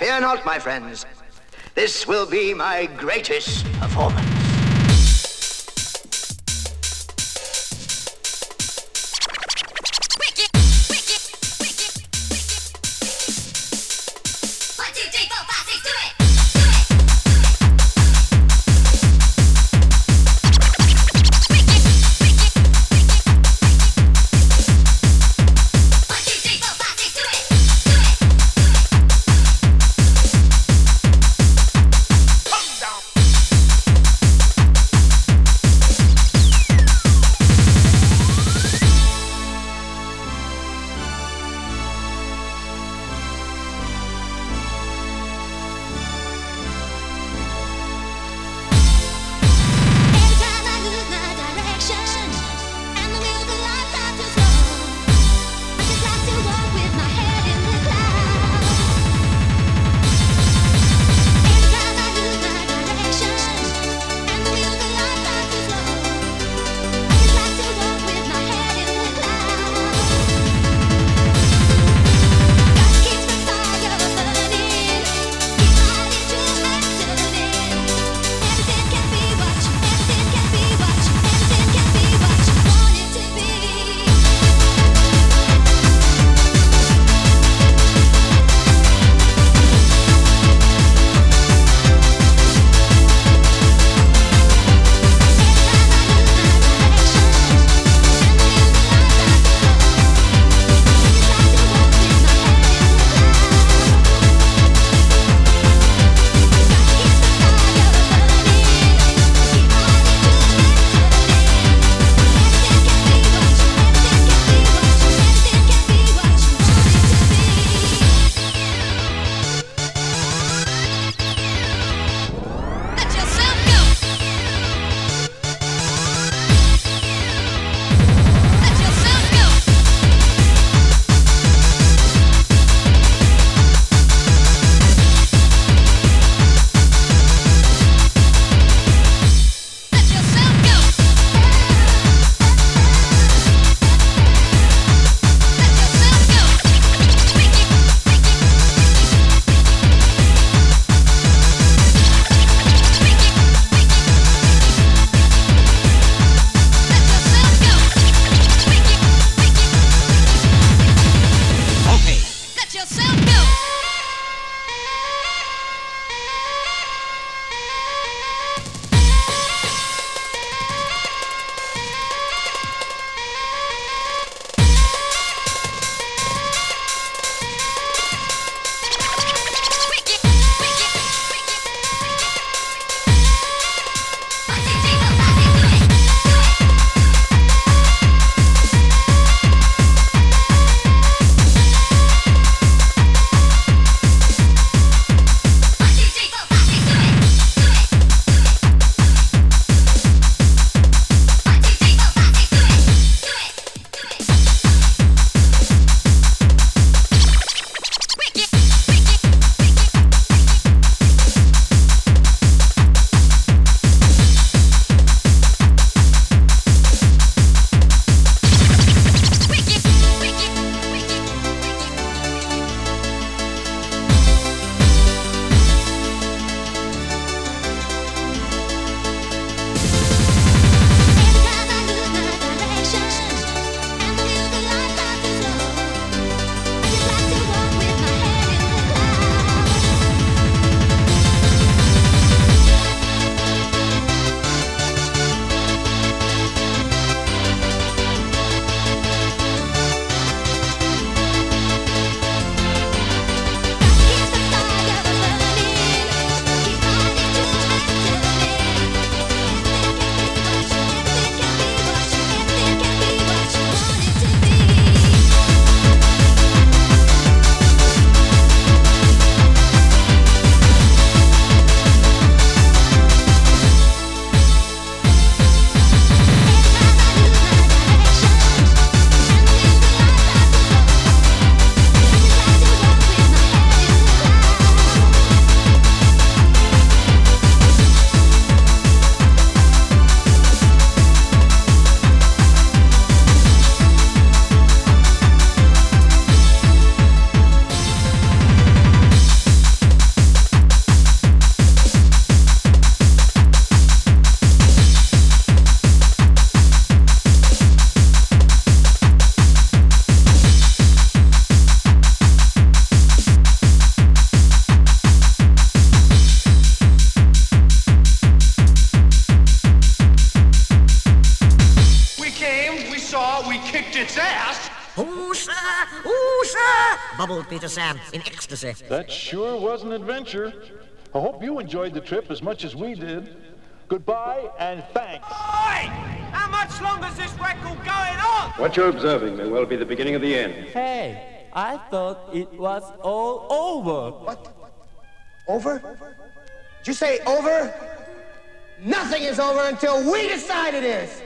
Fear not, my friends. This will be my greatest performance. Ooh, sir! Bubbled Peter Sam in ecstasy. That sure was an adventure. I hope you enjoyed the trip as much as we did. Goodbye and thanks. Oi! How much longer is this record going on? What you're observing may well be the beginning of the end. Hey, I thought it was all over. What? Over? Did you say over? Nothing is over until we decide it is.